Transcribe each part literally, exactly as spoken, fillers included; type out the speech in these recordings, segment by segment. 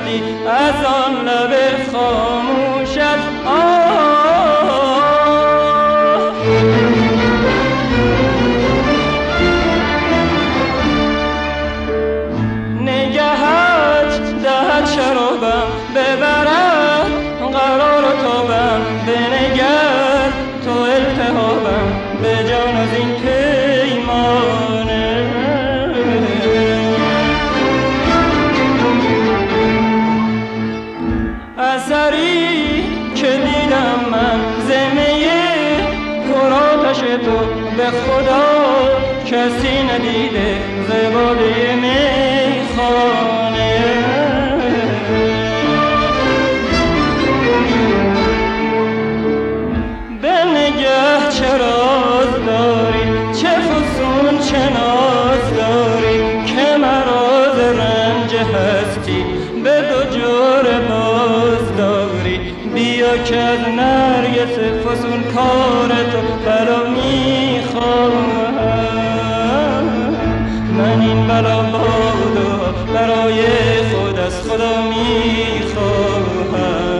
کردی از آن لب خاموشت. آه نگهت دهد شرابم ببرد قرار و تابم، بنگر تو التهابم به جان از این پیمانه. اثری که دیدم من زمه پر آتش تو به خدا کسی ندیده زباده میخانه. به نگه چه راز داری چه فسون چه ناز داری که مراز رنج هستی به دو جور باز داری. بیا که از نرگس فسون کار تو بلا میخواهم. من این بلا بادا برای خود از خدا میخواهم.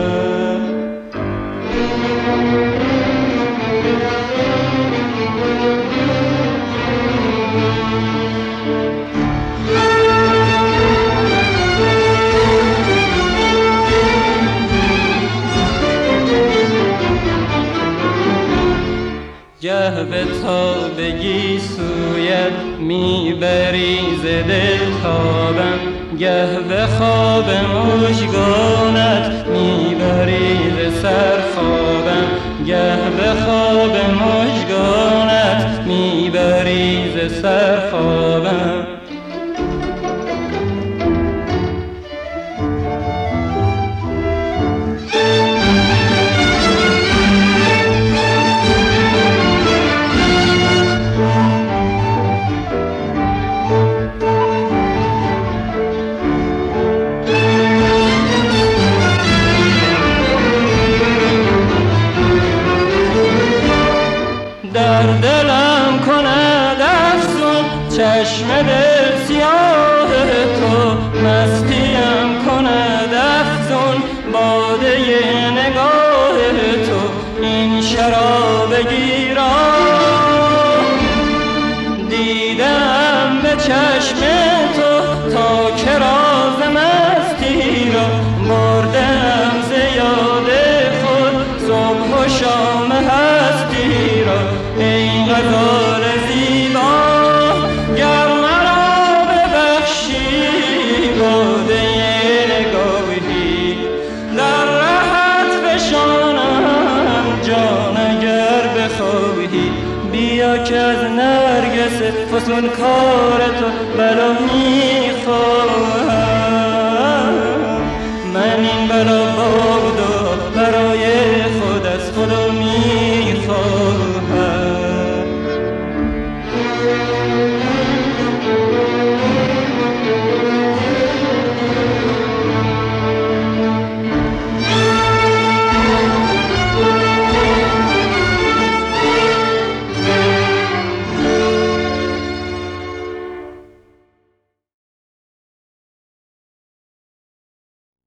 گه به تابگی سویت میبری ز دل تابم، گه به خواب مژگانت میبری ز سر خوابم، گه به خواب مژگانت میبری ز سر خوابم. در دلم کند افسون چشم دل سیاه تو، مستیم کند افزون باده نگاه تو. این شراب گیران دیدم به چشم تو تا که راز مستی را بردم ز یاد خود صبح و شام هستی را. ای غزال زیبا گر مرا ببخشی باده نگاهی در رهت فشانم جان اگر بخواهی. بیا که از نرگس فسون کار تو